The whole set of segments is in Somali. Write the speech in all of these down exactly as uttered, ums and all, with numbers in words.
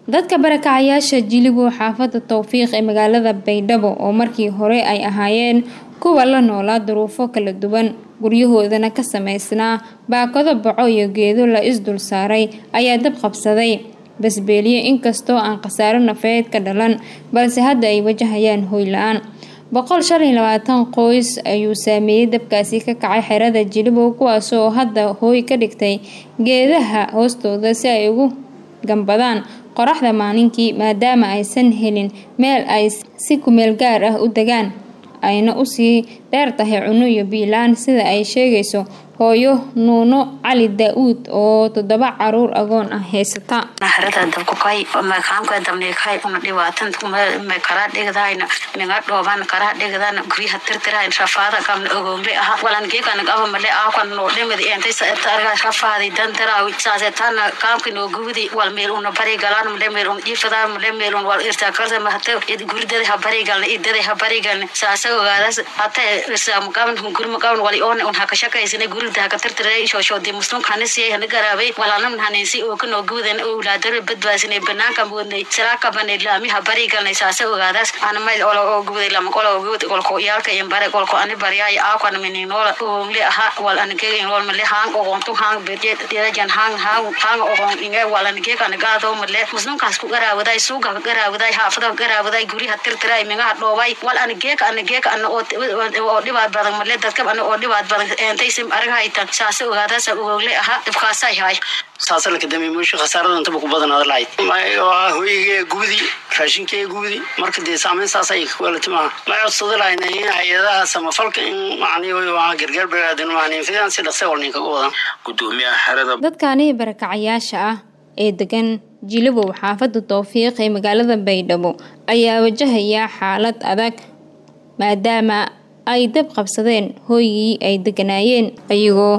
dadka barakacayaasha Jilibo xaafada Tawfiiq ee magaalada Baydhabo oo markii hore ay ahaayeen kuwa la noolaa duruufo kala duwan guryahoodana ka sameysnaa baakado baco iyo geedo la isdul saaray ayaa dab qabsaday basbeeliye inkastoo aan khasaaro nafeed ka dhalan balse hadda ay wajahayaan hoy la'aan boqol shan iyo labaatan qoys ayuu saameeyay dabkaasi ka kacay xerada Jilibo kuwaas oo hadda hoy ka dhigtay geedaha hoostooda si ay ugu gambadaan qoraxda maalinkii maadaama aysan helin meel ay si ku meel gaar ah u degaan ayna u sii dheer tahay cuno iyo biilaan sida ay sheegayso hooyo Nuuno Cali Daawud oo toddoba caruur agoon ah haysata naxarada dabku kay ma kaamka damne kay uma dhibaatan ma kara dhigdayna minga dhooban kara dhigdana guriga tirtiraan shafaada kam ogombe ah walan geekan gaba male ah kan noo dhimid intay saarga shafaadi dantara wisaasatan kaamka noo gubdi wal meel una bari galaan meel meel un ifada meel meel un wal irta karta ma hata gurida ha bari gal idada ha bari gal saasa ogaadaas hata isam kaam gurma kaam wali on un ha ka shaqaysana gurida ka tirtiray soo soo di muslim kanisi hana garaabay walaanam hanaysi oo ka noo guudan oo laadar badbaasina banaanka moodnay salaaka banay laami ha bari galnay saasa ogaadaas ana meel oo guuday lama qolo guud qolko yaalka in bare qolko ani bariyay aa kan mininola oo mili aha wal an geeyay wal mali haan oo ontu haan beje diyajan haan haan haan oo inga wal an geey kan gaado mali muslim kaas ku garaawaday suuga garaawaday haafada garaawaday guriga tirtiray minga dhoobay wal an geey kan geey kan oo oo dhibaat badan mali dadka an oo dhibaat badan intay sim aragay tan saasa ogaadaas oo le aha dibkaasay hay saasa la kadamay muusha khasaarada inta ku badan adlaay ma hooyige gubdi raashinkee gubdi marka de saameyn saasa ay walatima ma codsadayna hay'adaha samafalka in macnaheedu waa gargaar baraadin macnaheedu fiican si dhaqso walnin ka wada gudoomiyaha xerada dadkani barakacayaasha ah ee degan Jilibo xaafada Tawfiiq ee magaalada Baydhabo ayaa wajahaya xaalad adag maadaama ay dab qabsadeen hooyigii ay deganaayeen ayagoo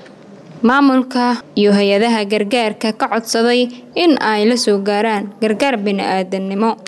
maamulka iyo hay'adaha gargaarka ka codsaday in ay la soo gaaraan gargaar bini'aadanimo.